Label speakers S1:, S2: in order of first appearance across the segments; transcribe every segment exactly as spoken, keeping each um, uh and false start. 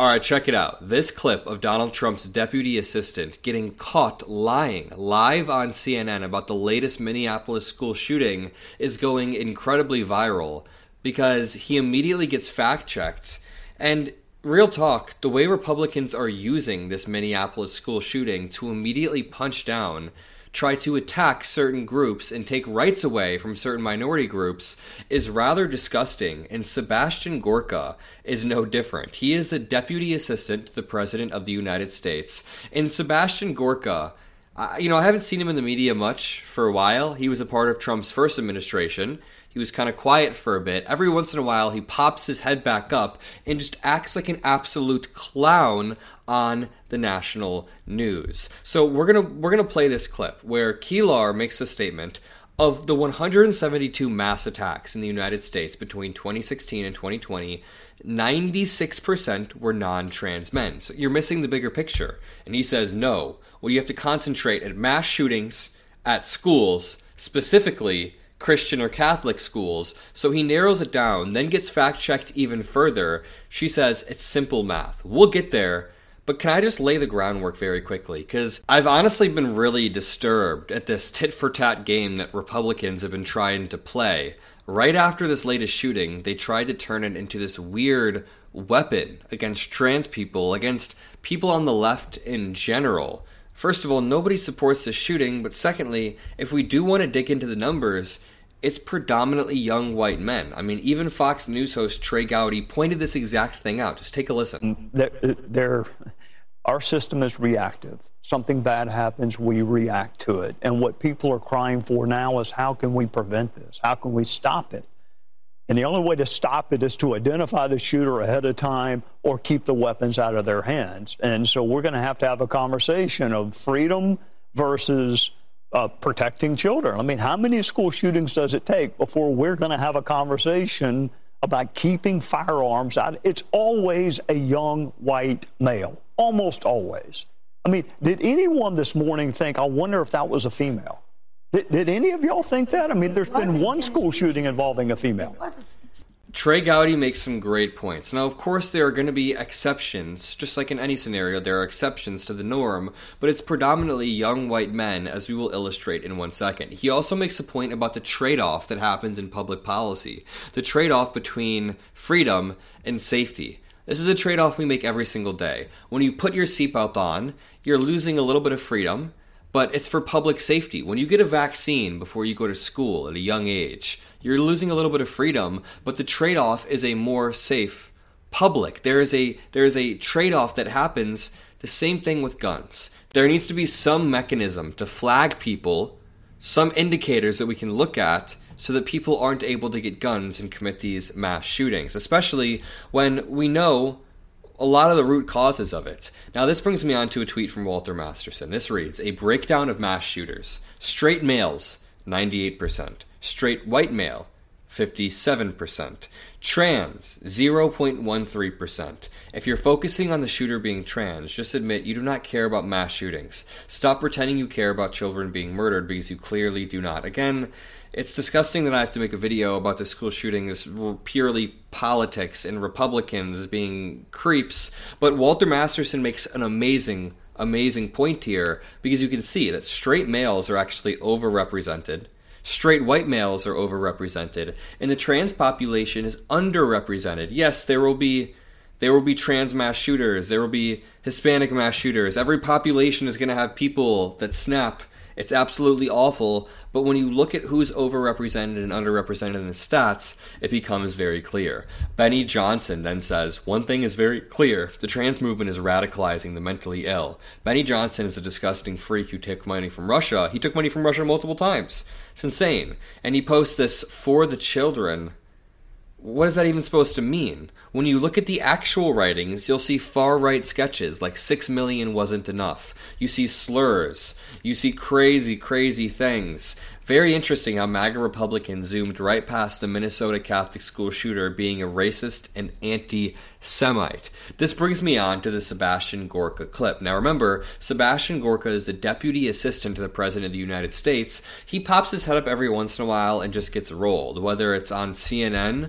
S1: All right, check it out. This clip of Donald Trump's deputy assistant getting caught lying live on C N N about the latest Minneapolis school shooting is going incredibly viral because he immediately gets fact-checked. And real talk, the way Republicans are using this Minneapolis school shooting to immediately punch down, try to attack certain groups and take rights away from certain minority groups is rather disgusting, and Sebastian Gorka is no different. He is the deputy assistant to the President of the United States, and Sebastian Gorka, uh, you know, I haven't seen him in the media much for a while. He was a part of Trump's first administration. He was kind of quiet for a bit. Every once in a while, he pops his head back up and just acts like an absolute clown on the national news. So we're gonna we're gonna play this clip where Kilar makes a statement of the one hundred seventy-two mass attacks in the United States between twenty sixteen and twenty twenty. ninety-six percent were non-trans men. So you're missing the bigger picture. And he says, no. Well, you have to concentrate at mass shootings at schools, specifically Christian or Catholic schools. So he narrows it down, then gets fact-checked even further. She says, it's simple math. We'll get there. But can I just lay the groundwork very quickly? Because I've honestly been really disturbed at this tit-for-tat game that Republicans have been trying to play. Right after this latest shooting, they tried to turn it into this weird weapon against trans people, against people on the left in general. First of all, nobody supports this shooting, but secondly, if we do want to dig into the numbers, it's predominantly young white men. I mean, even Fox News host Trey Gowdy pointed this exact thing out. Just take a listen.
S2: They're, they're, our system is reactive. Something bad happens, we react to it. And what people are crying for now is, how can we prevent this? How can we stop it? And the only way to stop it is to identify the shooter ahead of time or keep the weapons out of their hands. And so we're going to have to have a conversation of freedom versus uh, protecting children. I mean, how many school shootings does it take before we're going to have a conversation about keeping firearms out? It's always a young white male, almost always. I mean, did anyone this morning think, I wonder if that was a female? Did, did any of y'all think that? I mean, there's been one school shooting involving a female.
S1: Trey Gowdy makes some great points. Now, of course, there are going to be exceptions. Just like in any scenario, there are exceptions to the norm, but it's predominantly young white men, as we will illustrate in one second. He also makes a point about the trade-off that happens in public policy, the trade-off between freedom and safety. This is a trade-off we make every single day. When you put your seatbelt on, you're losing a little bit of freedom, but it's for public safety. When you get a vaccine before you go to school at a young age, you're losing a little bit of freedom, but the trade-off is a more safe public. There is a there is a trade-off that happens, the same thing with guns. There needs to be some mechanism to flag people, some indicators that we can look at so that people aren't able to get guns and commit these mass shootings, especially when we know a lot of the root causes of it. Now, this brings me on to a tweet from Walter Masterson. This reads, a breakdown of mass shooters. Straight males, ninety-eight percent. Straight white male, fifty-seven percent. Trans, zero point one three percent. If you're focusing on the shooter being trans, just admit you do not care about mass shootings. Stop pretending you care about children being murdered, because you clearly do not. Again, it's disgusting that I have to make a video about the school shooting as purely politics and Republicans being creeps, but Walter Masterson makes an amazing, amazing point here, because you can see that straight males are actually overrepresented, straight white males are overrepresented, and the trans population is underrepresented. Yes, there will be there will be trans mass shooters, there will be Hispanic mass shooters. Every population is going to have people that snap. It's absolutely awful, but when you look at who's overrepresented and underrepresented in the stats, it becomes very clear. Benny Johnson then says, one thing is very clear, the trans movement is radicalizing the mentally ill. Benny Johnson is a disgusting freak who took money from Russia. He took money from Russia multiple times. It's insane. And he posts this for the children. What is that even supposed to mean? When you look at the actual writings, you'll see far-right sketches like six million wasn't enough. You see slurs. You see crazy, crazy things. Very interesting how MAGA Republicans zoomed right past the Minnesota Catholic school shooter being a racist and anti-Semite. This brings me on to the Sebastian Gorka clip. Now remember, Sebastian Gorka is the deputy assistant to the President of the United States. He pops his head up every once in a while and just gets rolled, whether it's on C N N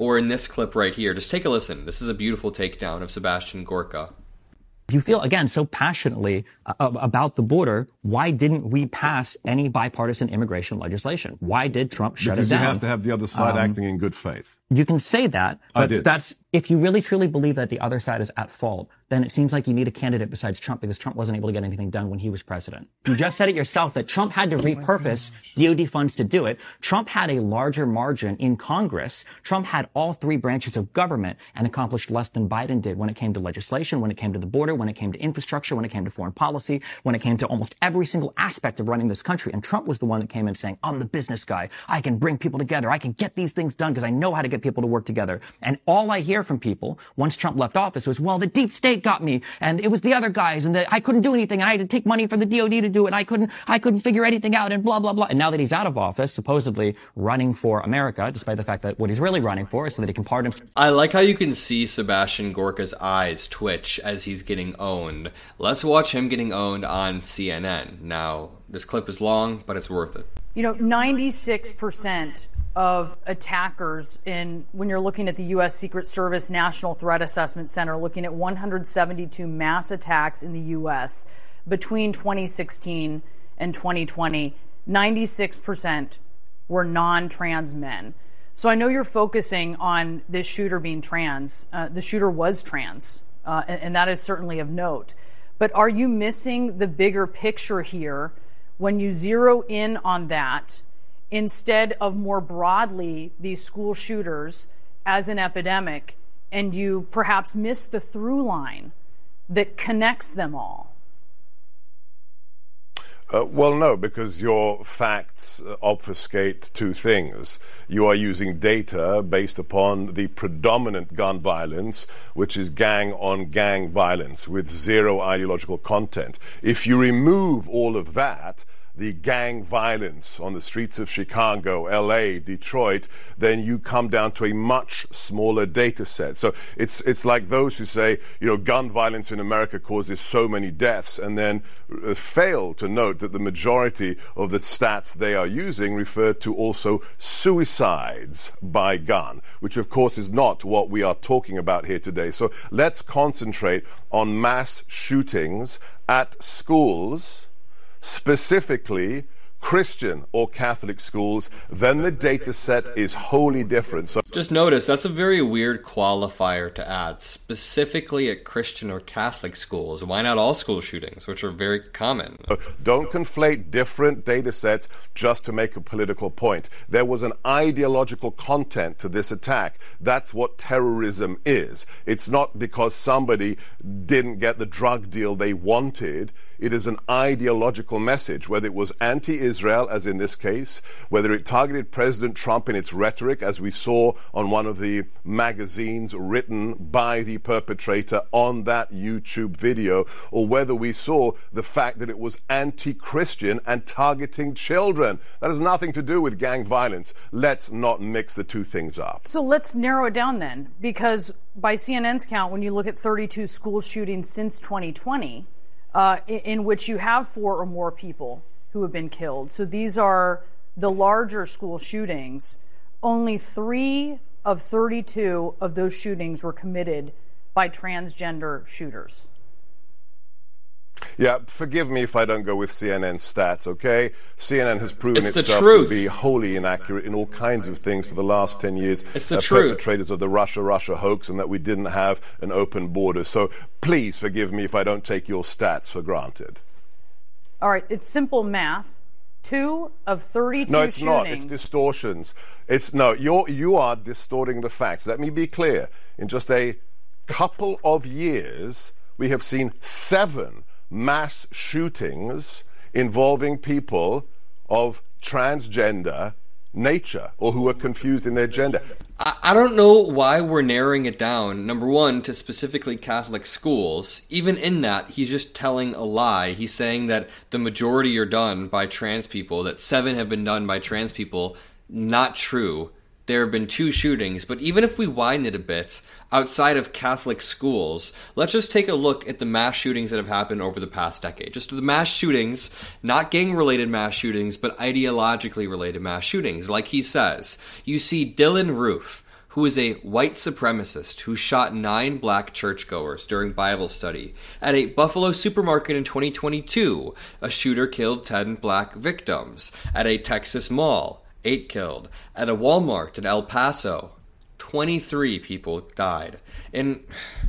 S1: or in this clip right here. Just take a listen. This is a beautiful takedown of Sebastian Gorka.
S3: If you feel, again, so passionately uh, about the border, why didn't we pass any bipartisan immigration legislation? Why did Trump shut
S4: because
S3: it down?
S4: You have to have the other side
S3: um,
S4: acting in good faith.
S3: You can say that,
S4: I
S3: but
S4: did.
S3: that's if you really truly believe that the other side is at fault, then it seems like you need a candidate besides Trump because Trump wasn't able to get anything done when he was president. You just said it yourself that Trump had to repurpose D O D funds to do it. Trump had a larger margin in Congress. Trump had all three branches of government and accomplished less than Biden did when it came to legislation, when it came to the border, when it came to infrastructure, when it came to foreign policy, when it came to almost every single aspect of running this country. And Trump was the one that came in saying, I'm the business guy. I can bring people together. I can get these things done because I know how to get people to work together. And all I hear from people once Trump left office was, well, the deep state got me and it was the other guys and the, I couldn't do anything and I had to take money from the D O D to do it and I couldn't, I couldn't figure anything out and blah, blah, blah. And now that he's out of office, supposedly running for America, despite the fact that what he's really running for is so that he can pardon himself.
S1: I like how you can see Sebastian Gorka's eyes twitch as he's getting owned. Let's watch him getting owned on C N N. Now, this clip is long, but it's worth it.
S5: You know, ninety-six percent of attackers in, when you're looking at the U S Secret Service National Threat Assessment Center, looking at one hundred seventy-two mass attacks in the U S between twenty sixteen and twenty twenty, ninety-six percent were non-trans men. So I know you're focusing on this shooter being trans. Uh, the shooter was trans, uh, and, and that is certainly of note. But are you missing the bigger picture here when you zero in on that instead of more broadly these school shooters as an epidemic, and you perhaps miss the through line that connects them all?
S4: Uh, well, no, because your facts uh, obfuscate two things. You are using data based upon the predominant gun violence, which is gang-on-gang violence with zero ideological content. If you remove all of that, the gang violence on the streets of Chicago, L A, Detroit, then you come down to a much smaller data set. So it's it's like those who say, you know, gun violence in America causes so many deaths, and then uh, fail to note that the majority of the stats they are using refer to also suicides by gun, which of course is not what we are talking about here today. So let's concentrate on mass shootings at schools, specifically Christian or Catholic schools, then the data set is wholly different. So
S1: just notice that's a very weird qualifier to add, specifically at Christian or Catholic schools. Why not all school shootings, which are very common?
S4: Don't conflate different data sets just to make a political point. There was an ideological content to this attack. That's what terrorism is. It's not because somebody didn't get the drug deal they wanted. It is an ideological message, whether it was anti-Israel, as in this case, whether it targeted President Trump in its rhetoric, as we saw on one of the magazines written by the perpetrator on that YouTube video, or whether we saw the fact that it was anti-Christian and targeting children. That has nothing to do with gang violence. Let's not mix the two things up.
S5: So let's narrow it down then, because by C N N's count, when you look at thirty-two school shootings since twenty twenty, Uh, in, in which you have four or more people who have been killed. So these are the larger school shootings. Only three of thirty-two of those shootings were committed by transgender shooters.
S4: Yeah, forgive me if I don't go with C N N stats, okay? C N N has proven
S1: it's
S4: itself to be wholly inaccurate in all kinds of things for the last ten years.
S1: It's the
S4: uh,
S1: truth.
S4: Perpetrators of the Russia-Russia hoax, and that we didn't have an open border. So please forgive me if I don't take your stats for granted.
S5: All right, it's simple math. Two of thirty-two
S4: No, it's
S5: shootings.
S4: not. It's distortions. It's no, you're you are distorting the facts. Let me be clear. In just a couple of years, we have seen seven mass shootings involving people of transgender nature or who are confused in their gender.
S1: I, I don't know why we're narrowing it down, number one, to specifically Catholic schools. Even in that, he's just telling a lie. He's saying that the majority are done by trans people, that seven have been done by trans people. Not true. There have been two shootings, but even if we widen it a bit, outside of Catholic schools, let's just take a look at the mass shootings that have happened over the past decade. Just the mass shootings, not gang-related mass shootings, but ideologically related mass shootings. Like he says, you see Dylan Roof, who is a white supremacist who shot nine black churchgoers during Bible study. At a Buffalo supermarket in twenty twenty-two, a shooter killed ten black victims. At a Texas mall, eight killed. At a Walmart in El Paso, twenty-three people died. And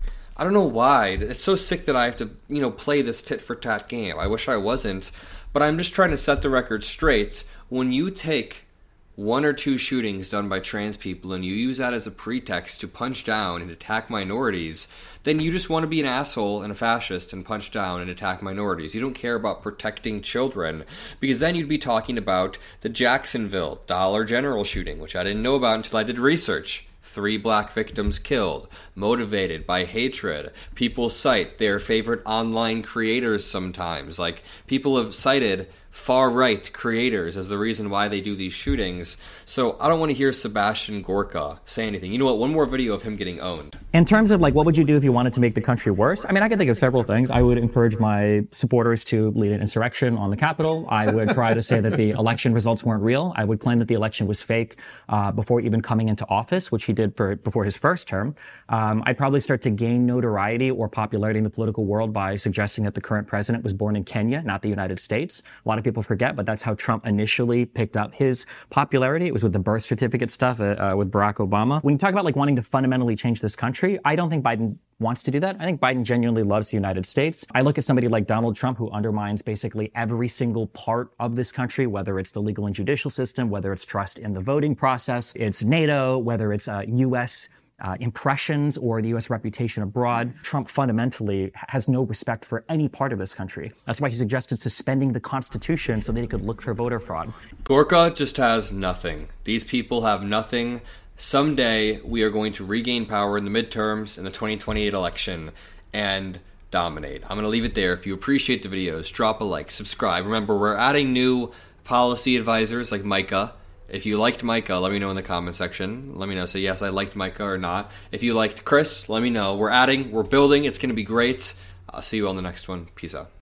S1: I don't know why. It's so sick that I have to, you know, play this tit-for-tat game. I wish I wasn't. But I'm just trying to set the record straight. When you take one or two shootings done by trans people and you use that as a pretext to punch down and attack minorities, then you just want to be an asshole and a fascist and punch down and attack minorities. You don't care about protecting children, because then you'd be talking about the Jacksonville Dollar General shooting, which I didn't know about until I did research. Three black victims killed, motivated by hatred. People cite their favorite online creators sometimes. Like, people have cited far-right creators as the reason why they do these shootings. So I don't want to hear Sebastian Gorka say anything. You know what? One more video of him getting owned.
S3: In terms of, like, what would you do if you wanted to make the country worse? I mean, I can think of several things. I would encourage my supporters to lead an insurrection on the Capitol. I would try to say that the election results weren't real. I would claim that the election was fake uh, before even coming into office, which he did for before his first term. Um, I'd probably start to gain notoriety or popularity in the political world by suggesting that the current president was born in Kenya, not the United States. A lot of people forget, but that's how Trump initially picked up his popularity. It was with the birth certificate stuff uh, uh, with Barack Obama. When you talk about like wanting to fundamentally change this country, I don't think Biden wants to do that. I think Biden genuinely loves the United States. I look at somebody like Donald Trump, who undermines basically every single part of this country, whether it's the legal and judicial system, whether it's trust in the voting process, it's NATO, whether it's uh, U S Uh, impressions or the U S reputation abroad. Trump fundamentally has no respect for any part of this country. That's why he suggested suspending the Constitution so that he could look for voter fraud.
S1: Gorka just has nothing. These people have nothing. Someday we are going to regain power in the midterms in the twenty twenty-eight election and dominate. I'm going to leave it there. If you appreciate the videos, drop a like, subscribe. Remember, we're adding new policy advisors like Micah. If you liked Micah, let me know in the comment section. Let me know. Say, yes, I liked Micah or not. If you liked Chris, let me know. We're adding, we're building. It's going to be great. I'll see you on the next one. Peace out.